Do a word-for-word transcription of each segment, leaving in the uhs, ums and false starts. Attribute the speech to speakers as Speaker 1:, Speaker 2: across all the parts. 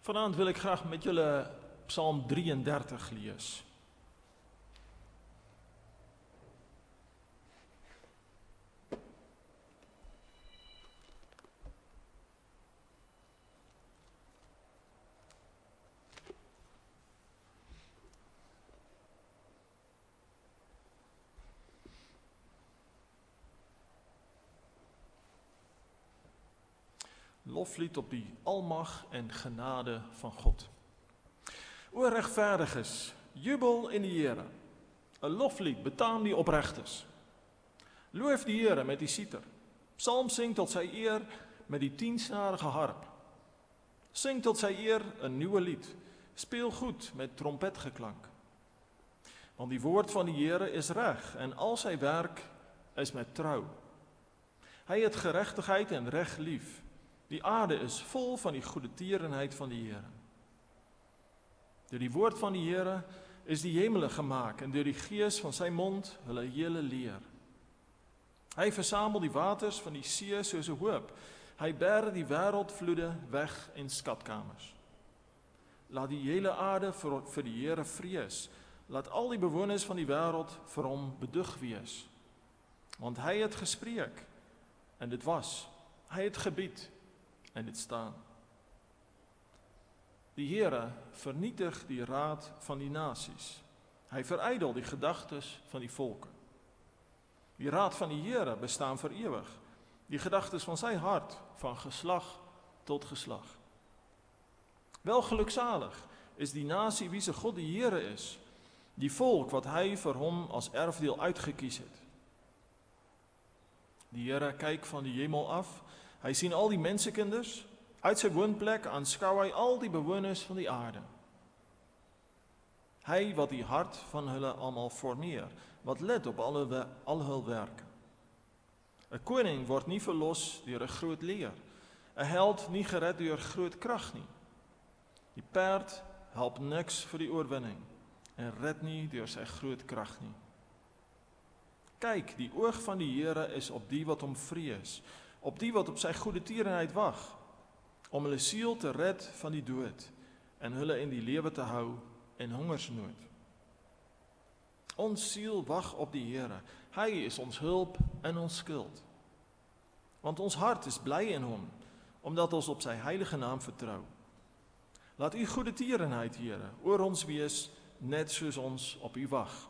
Speaker 1: Vanaand wil ek graag met julle Psalm drieëndertig lees. Loflied op die almag en genade van God. O regverdiges, jubel in die Here. 'n Loflied betaam die opregtes. Loof die Here met die siter. Psalm sing tot sy eer met die tiensnarige harp. Sing tot sy eer 'n nuwe lied. Speel goed met trompetgeklank. Want die woord van die Here is reg en al sy werk is met trou. Hy het geregtigheid en reg lief. Die aarde is vol van die goedertierenheid van die Here. Deur die woord van die Here is die hemele gemaak en deur die gees van sy mond hulle hele leer. Hy versamel die waters van die see soos 'n hoop. Hy berg die wêreldvloede weg in skatkamers. Laat die hele aarde vir, vir die Here vrees. Laat al die bewoners van die wêreld vir hom bedoeg wees. Want hy het gespreek en dit was. Hy het gebied en dit staan. Die Here vernietig die raad van die nasies. Hy verydel die gedagtes van die volke. Die raad van die Here bestaan vir ewig. Die gedagtes van sy hart van geslag tot geslag. Wel geluksalig is die nasie wie se God die Here is, die volk wat hy vir hom as erfdeel uitgekies het. Die Here kyk van die hemel af. Hy sien al die mensekinders, uit sy woonplek aanskou hy al die bewoners van die aarde. Hy wat die hart van hulle almal formeer, wat let op al hul, al hul werke. 'n Koning word nie verlos deur 'n groot leer, 'n held nie gered deur groot krag nie. Die perd help niks vir die oorwinning en red nie deur sy groot krag nie. Kyk, die oog van die Here is op die wat hom vrees, op die wat op sy goedertierenheid wag, om hulle siel te red van die dood en hulle in die lewe te hou in hongersnood. Ons siel wag op die Here. Hy is ons hulp en ons skild. Want ons hart is bly in hom, omdat ons op sy heilige naam vertrou. Laat u goedertierenheid, Here, oor ons wees, net soos ons op u wag.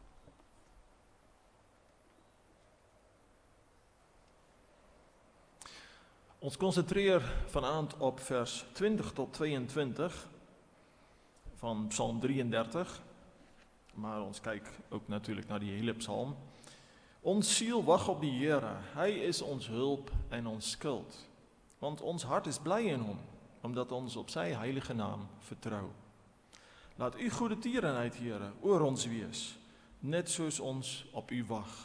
Speaker 1: Ons konsentreer vanaand op vers twintig tot tweeëntwintig van Psalm drieëndertig, maar ons kyk ook natuurlijk na die hele Psalm. Ons siel wag op die Here, hy is ons hulp en ons skild, want ons hart is bly in hom, omdat ons op sy heilige naam vertrou. Laat u goedertierenheid, Here, oor ons wees, net soos ons op u wag.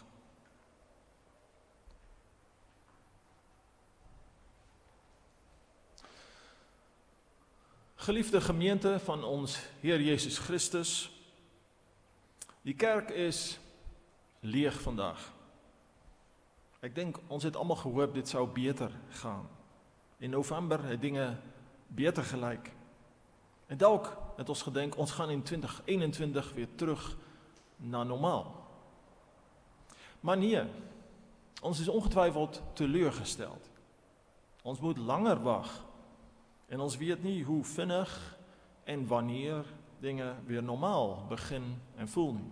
Speaker 1: Geliefde gemeente van ons Heer Jezus Christus, die kerk is leeg vandag. Ek dink ons het almal gehoop dit sou beter gaan. In November het dinge beter gelyk. En dalk het ons gedink ons gaan in twintig eenentwintig weer terug na normaal. Maar nee, ons is ongetwyfeld teleurgesteld. Ons moet langer wag. En ons weet nie hoe vinnig en wanneer dinge weer normaal begin en voel nie.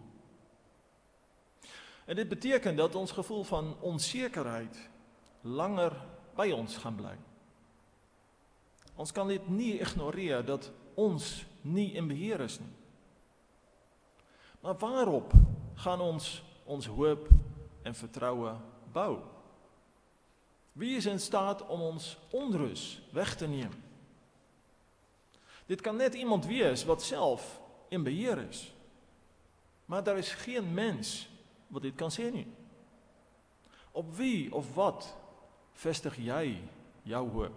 Speaker 1: En dit beteken dat ons gevoel van onsekerheid langer by ons gaan bly. Ons kan dit nie ignoreer dat ons nie in beheer is nie. Maar waarop gaan ons ons hoop en vertroue bou? Wie is in staat om ons onrus weg te neem? Dit kan net iemand wees wat self in beheer is. Maar daar is geen mens wat dit kan sê nie. Op wie of wat vestig jy jou hoop?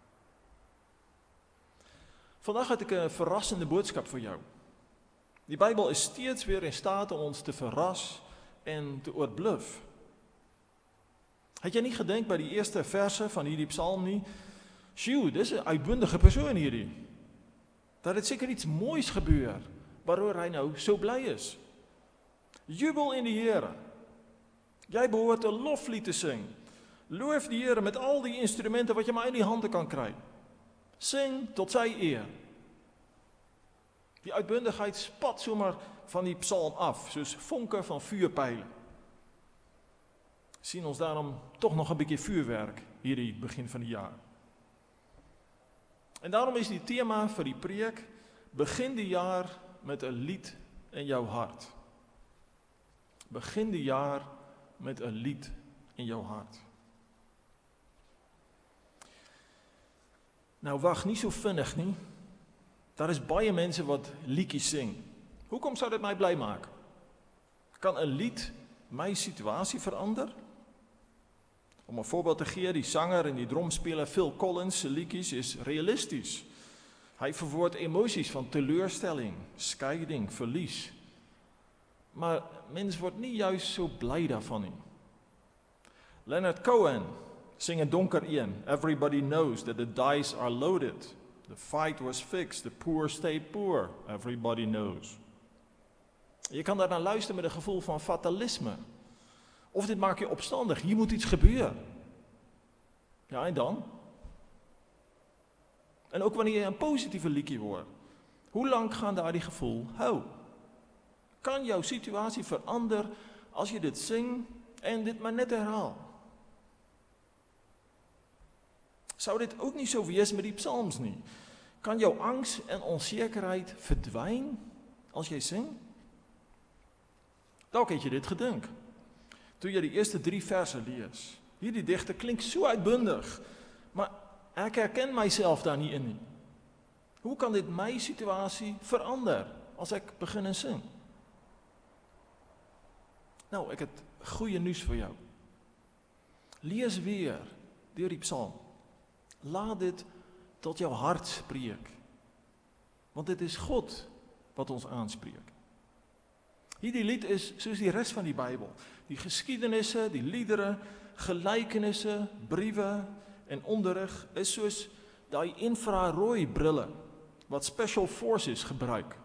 Speaker 1: Vandag het ek 'n verrassende boodskap vir jou. Die Bybel is steeds weer in staat om ons te verras en te oorbluf. Het jy nie gedink by die eerste verse van hierdie psalm nie, sjoe, dis 'n uitbundige persoon hierdie. dat dit seker iets moois gebeur, waaroor hy nou so bly is. Jubel in die Here. Jy behoort 'n loflied te sing. Loof die Here met al die instrumente wat jy maar in die hande kan kry. Sing tot sy eer. Die uitbundigheid spat sommer van die psalm af, soos vonke van vuurpyle. Sien ons daarom tog nog 'n bietjie vuurwerk hierdie begin van die jaar. En daarom is die tema vir die preek, begin die jaar met 'n lied in jou hart. Begin die jaar met 'n lied in jou hart. Nou wag nie so vinnig nie. Daar is baie mense wat liedjies sing. Hoekom sou dit my bly maak? Kan 'n lied my situasie verander? Om 'n voorbeeld te gee, die sanger en die drumspeler Phil Collins se liedjies is realisties. Hy verwoord emosies van teleurstelling, skeiding, verlies. Maar mens word nie juis so bly daarvan nie. Leonard Cohen sing 'n donker een. Everybody knows that the dice are loaded. The fight was fixed. The poor stay poor. Everybody knows. Je kan daar naar luisteren met een gevoel van fatalisme. Of dit maakt je opstandig. Hier moet iets gebeuren. Ja, en dan? En ook wanneer je een positieve liedje hoort. Hoe lang gaan daar die gevoel hou? Kan jouw situatie veranderen als je dit zingt en dit maar net herhaalt? Zou dit ook niet zo wees met die psalms niet? Kan jouw angst en onzekerheid verdwijnen als jij zingt? Dalk het je dit gedink. Toen je die eerste drie versen lees. Hier die dichter klinkt zo uitbundig. Maar ik herken mijzelf daar niet in. Hoe kan dit mijn situatie veranderen als ik begin en zing? Nou, ik heb goede nieuws voor jou. Lees weer door die psalm. Laat dit tot jouw hart spreken. Want het is God wat ons aanspreekt. Hierdie lied is soos die rest van die Bijbel. Die geschiedenissen, die liederen, gelijkenissen, brieven en onderrig is soos die infrarooi brillen wat Special Forces gebruik.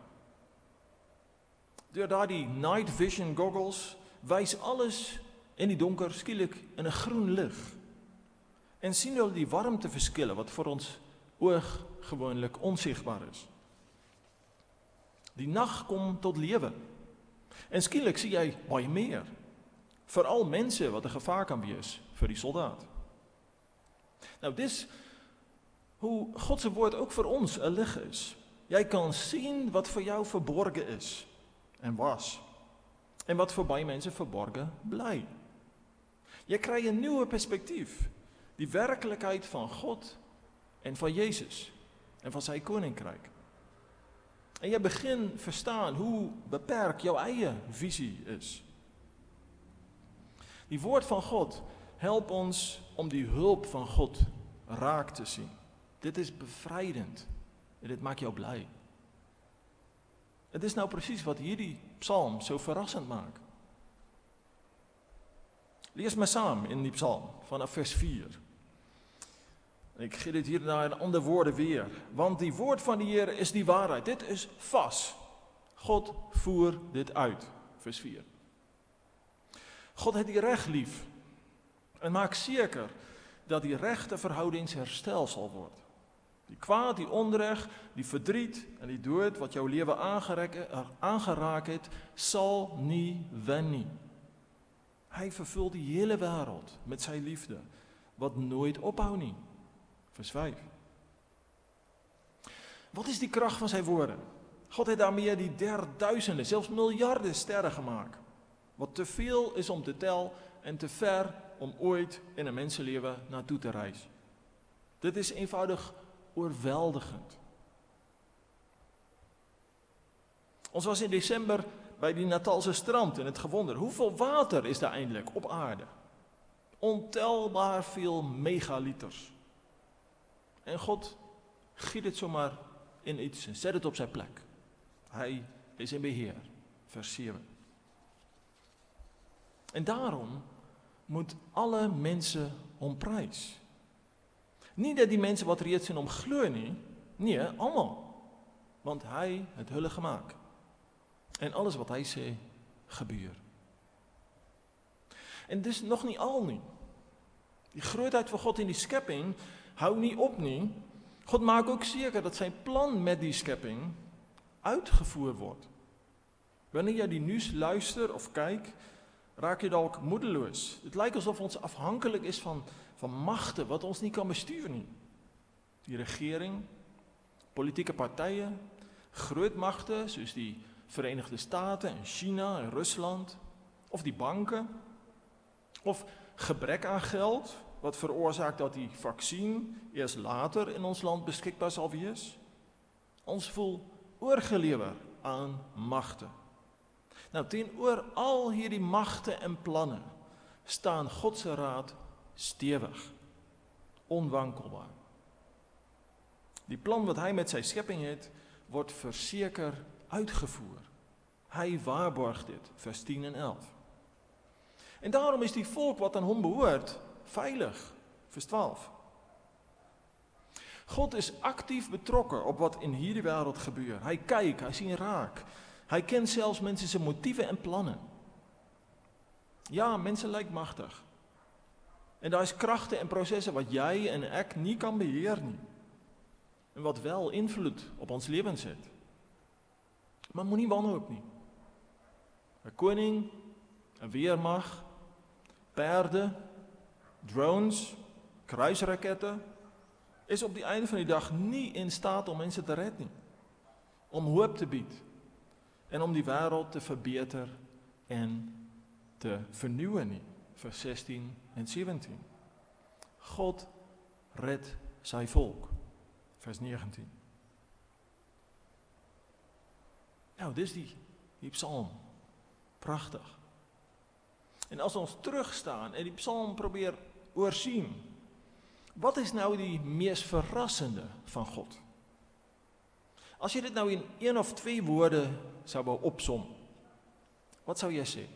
Speaker 1: Door daar die night vision goggles wijst alles in die donker skielik in een groen licht. En sien hulle die warmteverskille wat vir ons oog gewoonlik onsigbaar is. Die nag kom tot lewe. En skielik sien jy baie meer. Veral mense wat 'n gevaar kan wees vir die soldaat. Nou dis hoe God se woord ook vir ons 'n lig is. Jy kan sien wat vir jou verborge is en was. En wat vir baie mense verborge bly. Jy kry 'n nuwe perspektief. Die werkelijkheid van God en van Jezus en van zijn koninkrijk. En je begint verstaan hoe beperkt jouw eigen visie is. Die woord van God helpt ons om die hulp van God raak te zien. Dit is bevrijdend en dit maakt jou blij. Het is nou precies wat hierdie psalm zo verrassend maakt. Lees maar samen in die psalm vanaf vers vier. Ik gee dit hier naar in andere woorden weer. Want die woord van de Heer is die waarheid. Dit is vast. God voer dit uit. Vers vier. God heeft die recht lief. En maakt zeker dat die rechte verhoudings hersteld zal worden. Die kwaad, die onrecht, die verdriet en die dood wat jouw leven aangeraakt heeft, zal niet wennen. Hij vervult die hele wereld met zijn liefde. Wat nooit ophoudt niet. Vers vijf. Wat is die kracht van zijn woorden? God heeft daarmee die derduizenden, zelfs miljarden sterren gemaakt. Wat te veel is om te tellen en te ver om ooit in een mensenleven naartoe te reizen. Dit is eenvoudig overweldigend. Ons was in december bij die Natalse strand en het gewonder. Hoeveel water is daar eindelijk op aarde? Ontelbaar veel megaliters. En God giet het zomaar in iets en zet het op zijn plek. Hij is in beheer. Vers zeven. En daarom moet alle mensen om prijs. Niet dat die mensen wat reeds zijn om glo nie. Nee, allemaal. want hy het hulle gemaak. En alles wat hy sê, gebeur. En dis nog nie al nie. Die grootheid van God in die skepping hou nie op nie. God maak ook seker dat sy plan met die skepping uitgevoer word. Wanneer jy die nuus luister of kyk, raak jy dalk moedeloos. Dit lyk asof ons afhanklik is van, van magte wat ons nie kan bestuur nie. Die regering, politieke partye, groot magte soos die Verenigde State en China en Rusland, of die banke, of gebrek aan geld, wat veroorsaak dat die vaksin eers later in ons land beskikbaar sal wees. Ons voel oorgelewer aan magte. Nou, teenoor al hierdie magte en planne staan God se raad stewig, onwankelbaar. Die plan wat hy met sy skepping het, word verseker uitgevoer. Hy waarborg dit, vers tien en elf. En daarom is die volk wat aan hom behoort, veilig, vers twaalf. God is aktief betrokke op wat in hierdie wêreld gebeur. Hy kyk, hy sien raak. Hy ken selfs mense se motiewe en planne. Ja, mense lyk magtig. En daar is kragte en prosesse wat jy en ek nie kan beheer nie. En wat wel invloed op ons lewens het. Maar moenie wanhoop nie. 'n Koning, 'n weermag, perde, drones, kruisrakette is op die einde van die dag nie in staat om mense te red nie. Om hoop te bied en om die wêreld te verbeter en te vernuwe nie. Vers sestien en sewentien. God red sy volk. Vers negentien. Nou, dis die, die psalm. Pragtig. En as ons terugstaan en die psalm probeer oorsien, wat is nou die mees verrassende van God? As jy dit nou in een of twee woorde sou wou opsom, wat sou jy sê?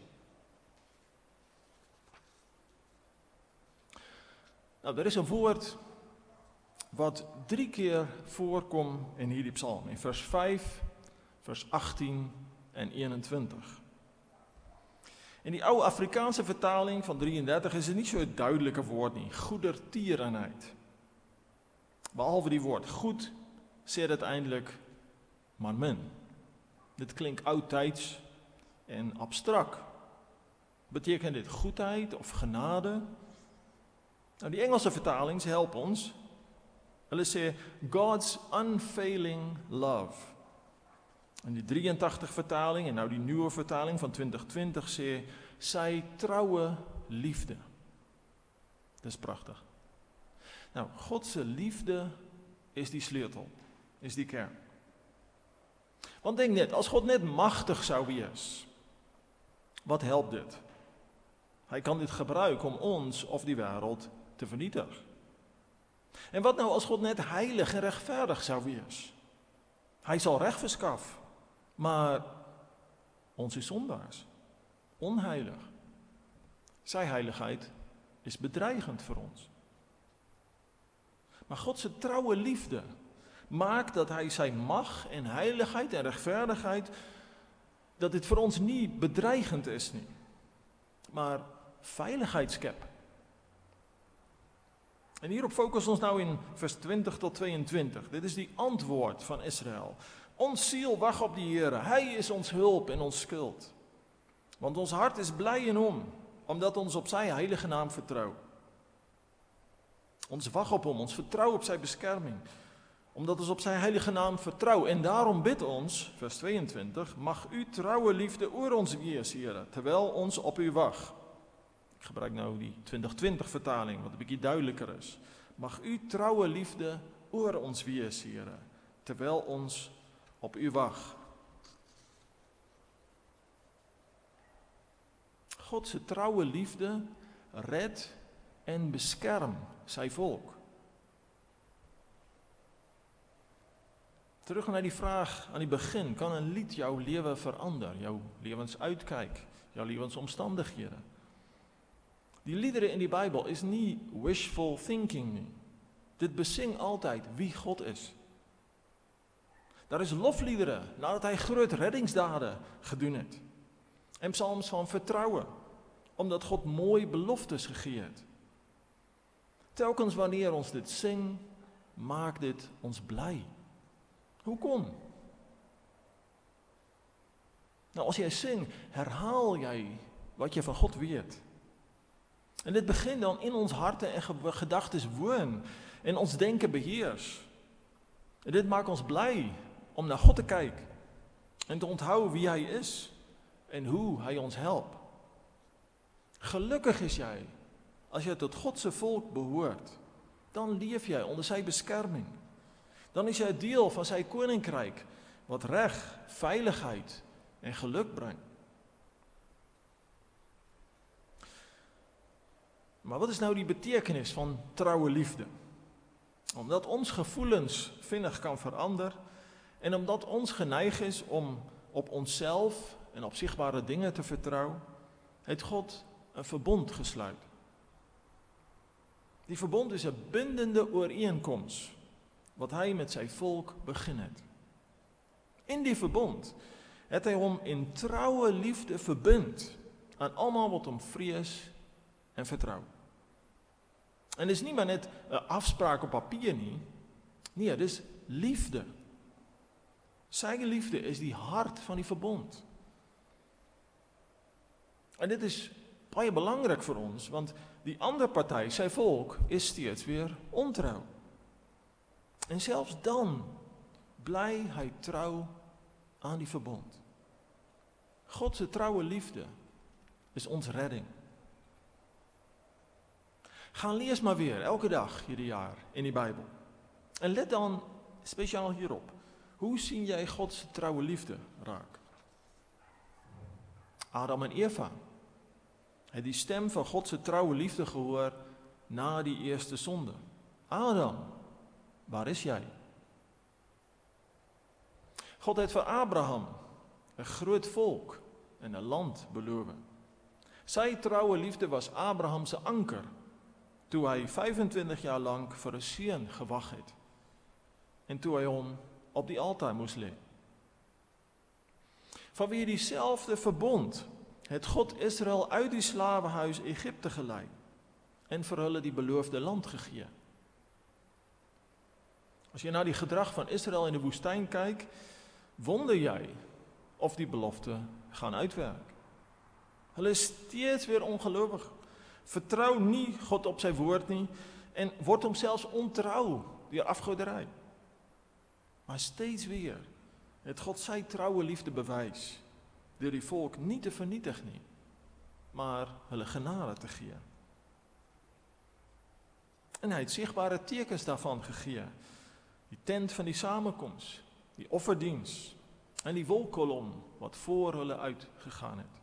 Speaker 1: Nou, daar is 'n woord wat drie keer voorkom in hierdie psalm, in vers vyf, vers agttien en eenentwintig. In die ou Afrikaanse vertaling van drieëndertig is dit nie so 'n duidelike woord nie, goedertierenheid. Behalwe die woord goed, sê dit eintlik maar min. Dit klink oudtyds en abstrak. Beteken dit goedheid of genade? Nou, die Engelse vertalings help ons. Hulle sê God's unfailing love. In die drieëntagtig vertaling en nou die nuwe vertaling van twintig twintig sê sy troue liefde. Dis pragtig. Nou, God se liefde is die sleutel, is die kern. Want denk net, as God net magtig sou wees, wat help dit? Hy kan dit gebruik om ons of die wêreld te vernietig. En wat nou as God net heilig en regverdig sou wees? Hy sal reg verskaf, maar ons is sondaars, onheilig. Sy heiligheid is bedreigend vir ons. Maar God se troue liefde maak dat hy sy mag en heiligheid en regverdigheid, dat dit vir ons nie bedreigend is nie, maar veiligheid skep. En hierop fokus ons nou in vers twintig tot tweeëntwintig. Dit is die antwoord van Israel. Ons siel wag op die Here. Hy is ons hulp en ons skild. Want ons hart is bly in hom, omdat ons op sy heilige naam vertrou. Ons wag op hom, ons vertrou op sy beskerming, omdat ons op sy heilige naam vertrou. En daarom bid ons, vers tweeëntwintig, mag u troue liefde oor ons wees, Here, terwyl ons op u wag. Ek gebruik nou die twintig twintig vertaling, wat 'n bietjie duideliker is. Mag u troue liefde oor ons wees, Here, terwyl ons op u wag. God se troue liefde red en beskerm sy volk. Terug na die vraag aan die begin, kan 'n lied jou lewe verander, jou lewensuitkyk, jou lewensomstandighede? Die liedere in die Bybel is nie wishful thinking nie. Dit besing altyd wie God is. Daar is lofliedere nadat hy groot reddingsdade gedoen het. En psalms van vertroue, omdat God mooi beloftes gegee het. Telkens wanneer ons dit sing, maak dit ons bly. Hoekom? Nou as jy sing, herhaal jy wat jy van God weet. En dit begin dan in ons harte en gedagtes woon en ons denke beheers. En dit maak ons bly om na God te kyk en te onthou wie hy is en hoe hy ons help. Gelukkig is jy as jy tot God se volk behoort. Dan leef jy onder sy beskerming. Dan is jy 'n deel van sy koninkryk wat reg, veiligheid en geluk bring. Maar wat is nou die betekenis van troue liefde? Omdat ons gevoelens vinnig kan verander en omdat ons geneig is om op onsself en op sigbare dinge te vertrou, het God 'n verbond gesluit. Die verbond is 'n bindende ooreenkoms wat hy met sy volk begin het. In die verbond het hy hom in troue liefde verbind aan almal wat hom vrees en vertrou. En dis nie maar net 'n afspraak op papier nie. Nee, dis liefde. Sy liefde is die hart van die verbond. En dit is baie belangrik vir ons, want die ander party, sy volk, is steeds weer ontrou. En selfs dan bly hy trou aan die verbond. God se troue liefde is ons redding. Gaan lees maar weer, elke dag hierdie jaar in die Bybel. En let dan spesiaal hierop. Hoe sien jy God se troue liefde raak? Adam en Eva het die stem van God se troue liefde gehoor na die eerste sonde. Adam, waar is jy? God het vir Abraham 'n groot volk en 'n land beloof. Sy troue liefde was Abraham se anker toe hy vyfentwintig jaar lank vir 'n seun gewag het en toe hy hom op die altaar moes lê. Vanweë dieselfde verbond het God Israel uit die slawehuis Egipte gelei en vir hulle die beloofde land gegee. As jy na die gedrag van Israel in die woestyn kyk, wonder jy of die belofte gaan uitwerk. Hulle is steeds weer ongelowig, vertrou nie God op sy woord nie en word hom selfs ontrou deur afgoderry. Maar steeds weer het God sy troue liefde bewys deur die volk nie te vernietig nie, maar hulle genade te gee. En hy het sigbare tekens daarvan gegee. Die tent van die samekoms, die offerdiens en die wolkkolom wat voor hulle uitgegaan het.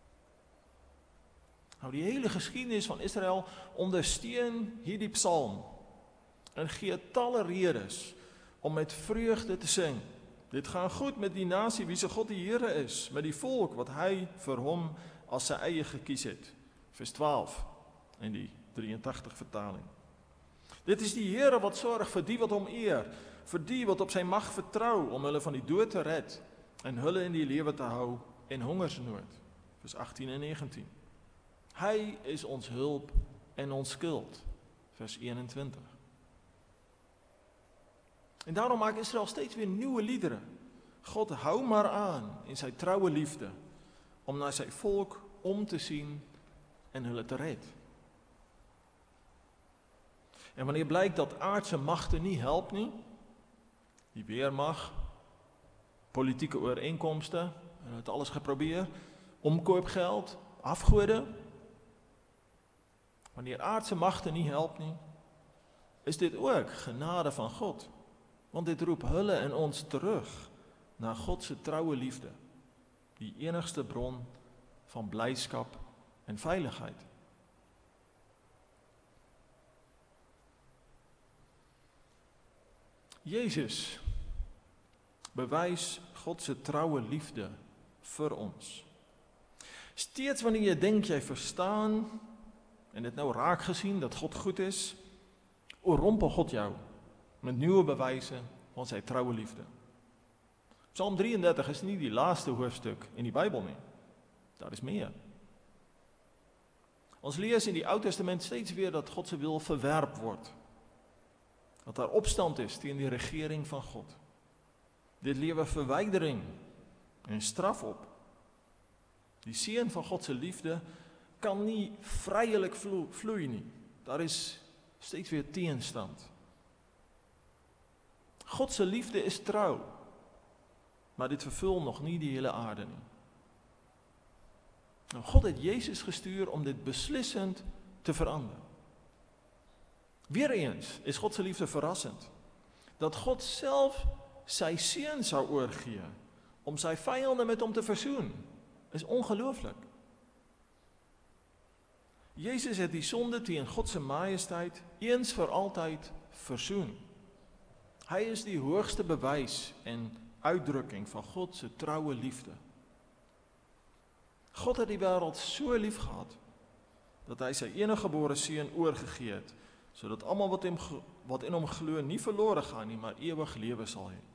Speaker 1: Nou die hele geskiedenis van Israel ondersteun hierdie psalm en gee talle redes om met vreugde te sing. Dit gaan goed met die nasie wie se God die Here is, met die volk wat hy vir hom as sy eie gekies het. Vers twaalf in die drieëntagtig vertaling. Dit is die Here wat sorg vir die wat hom eer, vir die wat op sy mag vertrou om hulle van die dood te red en hulle in die lewe te hou en hongersnood. Vers agttien en negentien. Hy is ons hulp en ons skild. Vers eenentwintig. En daarom maak Israel steeds weer nuwe liedere. God hou maar aan in sy troue liefde om na sy volk om te sien en hulle te red. En wanneer blyk dat aardse magte nie help nie, die weermag, politieke ooreenkomste, hulle het alles geprobeer, omkoopgeld, afgode, wanneer aardse magte nie help nie, is dit ook genade van God, want dit roep hulle en ons terug na God se troue liefde, die enigste bron van blydskap en veiligheid. Jezus bewys God se troue liefde vir ons. Steeds wanneer jy dink jy verstaan en dit nou raak gesien dat God goed is, oorrompel God jou met nuwe bewyse van sy troue liefde. Psalm drieëndertig is nie die laaste hoofstuk in die Bybel nie. Daar is meer. Ons lees in die Ou Testament steeds weer dat God se wil verwerp word. Dat daar opstand is teen die regering van God. Dit lewe verwydering en straf op. Die seën van God se liefde kan nie vryelik vlo- vloei nie. Daar is steeds weer teenstand. God se liefde is trou, maar dit vervul nog nie die hele aarde nie. Nou, God het Jezus gestuur om dit beslissend te verander. Weereens is God se liefde verrassend. Dat God self sy seun sou oorgee om sy vyande met hom te versoen, is ongelooflik. Jezus het die sonde teen God se majesteit eens vir altyd versoen. Hy is die hoogste bewys en uitdrukking van God se troue liefde. God het die wêreld so lief gehad, dat hy sy eniggebore seun oorgegee het, sodat almal wat, hem, wat in hom glo nie verlore gaan nie, maar ewig lewe sal hê.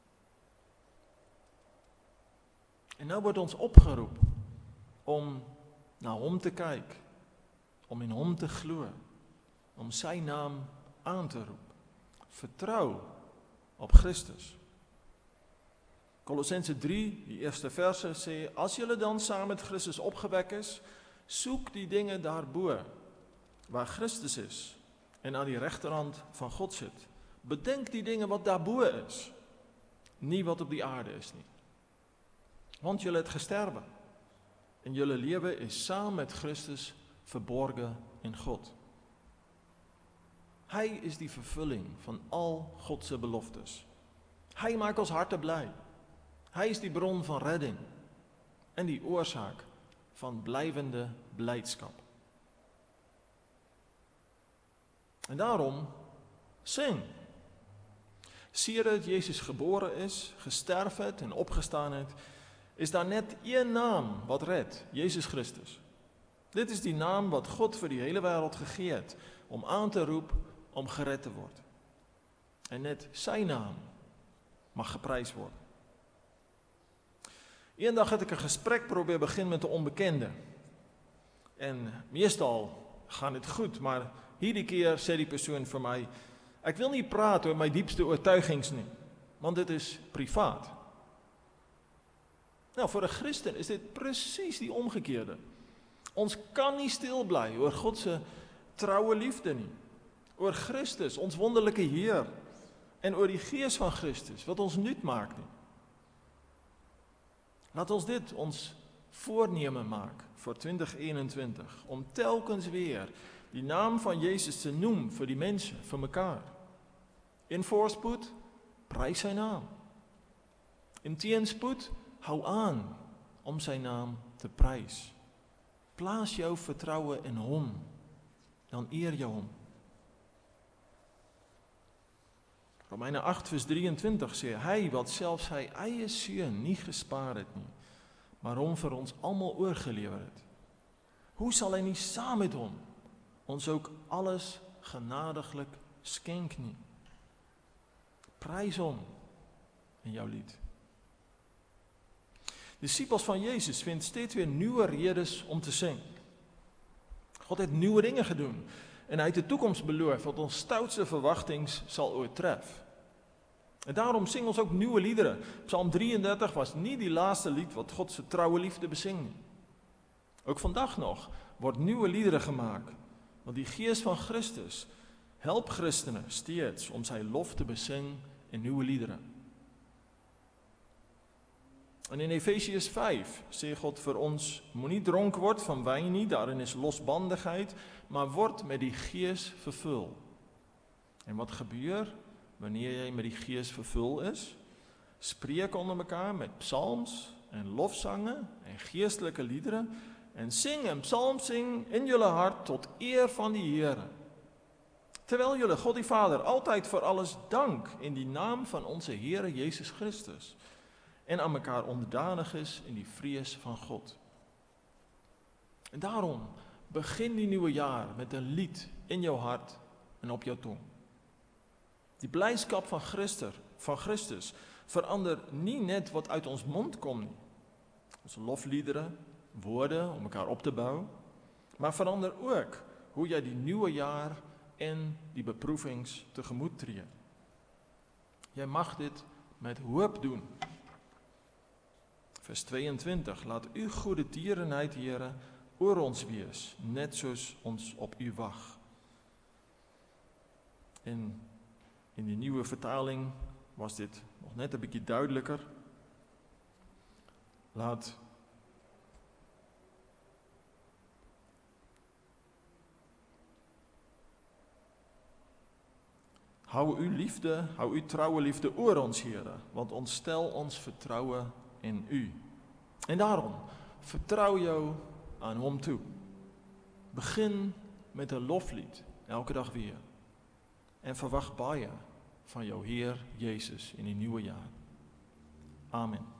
Speaker 1: En nou word ons opgeroep om na hom te kyk, om in hom te glo, om sy naam aan te roep. Vertrou op Christus. Kolossense drie, die eerste verse sê, as julle dan saam met Christus opgewek is, soek die dinge daarbo, waar Christus is, en aan die regterhand van God sit. Bedenk die dinge wat daarbo is, nie wat op die aarde is nie. Want julle het gesterwe, en julle lewe is saam met Christus verborge in God. Hy is die vervulling van al God se beloftes. Hy maak ons harte bly. Hy is die bron van redding en die oorsaak van blywende blydskap. En daarom sing. Sedert Jezus gebore is, gesterf het en opgestaan het, is daar net een naam wat red, Jezus Christus. Dit is die naam wat God vir die hele wêreld gegee het, om aan te roep om gered te word. En net sy naam mag geprys word. Eendag het ek 'n gesprek probeer begin met 'n onbekende. En meestal gaan dit goed, maar hierdie keer sê die persoon vir my, ek wil nie praat oor my diepste oortuigings nie, want dit is privaat. Nou, vir 'n Christen is dit presies die omgekeerde. Ons kan nie stil bly oor God se troue liefde nie, oor Christus, ons wonderlike Heer, en oor die Gees van Christus, wat ons nuut maak nie. Laat ons dit ons voorneme maak vir twintig eenentwintig, om telkens weer die naam van Jezus te noem vir die mense, vir mekaar. In voorspoed, prys sy naam. In teenspoed, hou aan om sy naam te prys. Plaas jou vertroue in hom, dan eer jy hom. Romeine agt vers drieëntwintig sê, hy wat selfs sy eie seun nie gespaar het nie, maar hom vir ons almal oorgelewer het. Hoe sal hy nie saam met hom ons ook alles genadiglik skenk nie? Prys hom in jou lied. Disippels van Jezus vind steeds weer nuwe redes om te sing. God het nuwe dinge gedoen en hy het 'n toekoms beloof wat ons stoutste verwagtings sal oortref. En daarom sing ons ook nuwe liedere. Psalm drieëndertig was nie die laaste lied wat God se troue liefde besing nie. Ook vandag nog word nuwe liedere gemaak, want die Gees van Christus help Christene steeds om sy lof te besing in nuwe liedere. En in Efesiërs vyf sê God vir ons, moenie dronk word van wyn nie, daarin is losbandigheid, maar word met die Gees vervul. En wat gebeur wanneer jy met die Gees vervul is? Spreek onder mekaar met psalms en lofsange en geestelike liedere en sing en psalm sing in julle hart tot eer van die Here. Terwyl julle God die Vader altyd vir alles dank in die naam van onze Here Jezus Christus en aan mekaar onderdanig is in die vrees van God. En daarom begin die nuwe jaar met 'n lied in jou hart en op jou tong. Die blydskap van Christus, van Christus. Verander nie net wat uit ons mond komt nie. Onze lofliederen, woorden om elkaar op te bouwen. Maar verander ook hoe jij die nieuwe jaar en die beproevings tegemoet tree. Jij mag dit met hoop doen. Vers tweeëntwintig. Laat uw goede tierenheid, Here, oor ons wees, net soos ons op u wag. En in die nieuwe vertaling was dit nog net een beetje duidelijker. Laat hou uw liefde, hou uw trouwe liefde oor ons, Here, want ontstel ons vertrouwen in u. En daarom, vertrouw jou aan hom toe. Begin met een loflied, elke dag weer. En verwacht baie van jou Heer Jezus in die nieuwe jaar. Amen.